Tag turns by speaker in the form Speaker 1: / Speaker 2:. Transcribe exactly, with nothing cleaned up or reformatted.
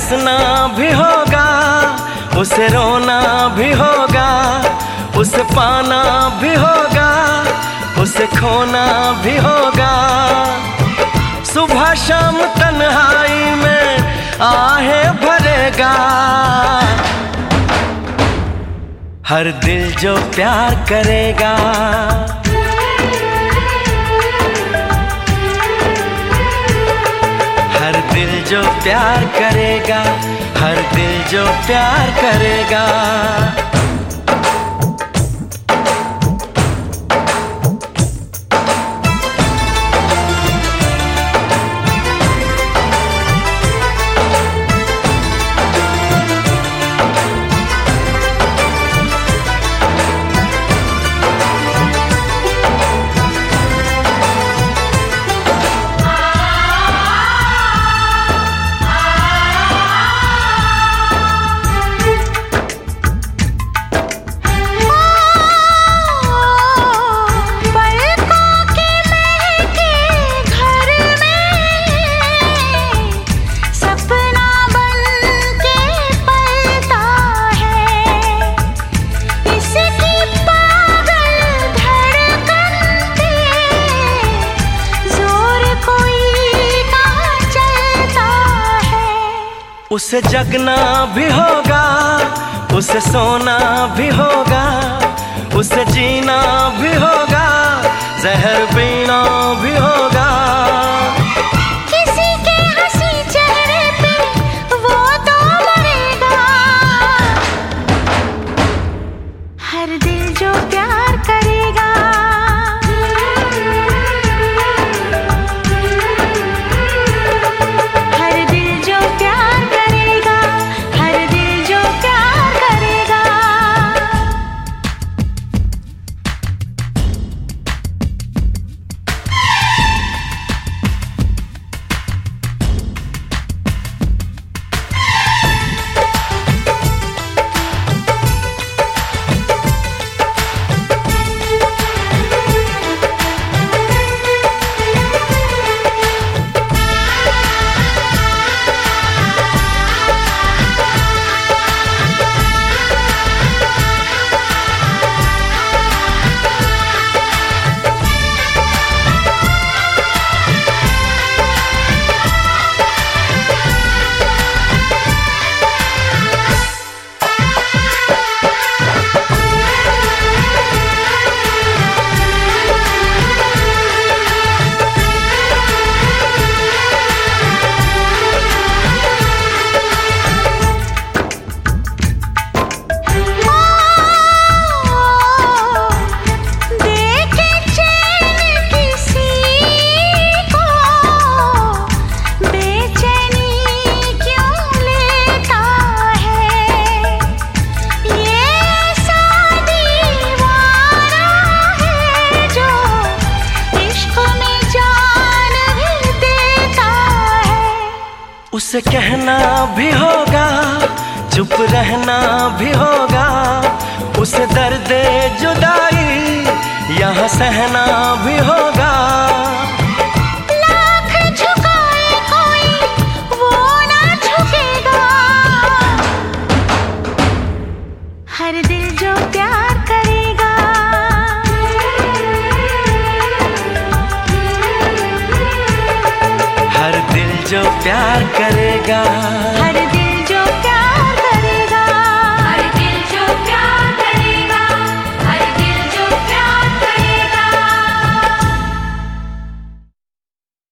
Speaker 1: हंसना भी होगा, उसे रोना भी होगा, उसे पाना भी होगा, उसे खोना भी होगा। सुबह शाम तन्हाई में आहें भरेगा, हर दिल जो प्यार करेगा। हर दिल जो प्यार करेगा, हर दिल जो प्यार करेगा। उसे जगना भी होगा, उसे सोना भी होगा, उसे जीना भी होगा, जहर पीना भी होगा।
Speaker 2: किसी के हंसी चेहरे पे वो तो मरेगा, हर दिल जो प्यार करेगा।
Speaker 1: उसे कहना भी होगा, चुप रहना भी होगा, उसे दर्द जुदाई यहाँ सहना भी होगा।
Speaker 2: लाख झुकाए कोई वो ना झुकेगा, हर दिल जो प्यार करेगा।
Speaker 1: हर दिल जो प्यार करेगा।
Speaker 2: हर